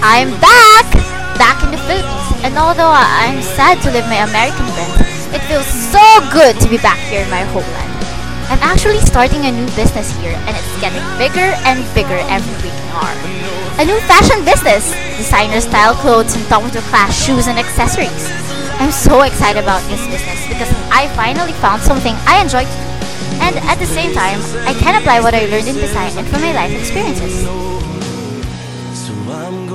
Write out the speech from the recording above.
I'm back! Back in the Philippines. And although I'm sad to leave my American friends, it feels so good to be back here in my homeland. I'm actually starting a new business here, and it's getting bigger and bigger every weekend hour. A new fashion business! Designer style clothes and top-of-the-class shoes and accessories. I'm so excited about this business because I finally found something I enjoy to do. And at the same time, I can apply what I learned in design and from my life experiences. So I'm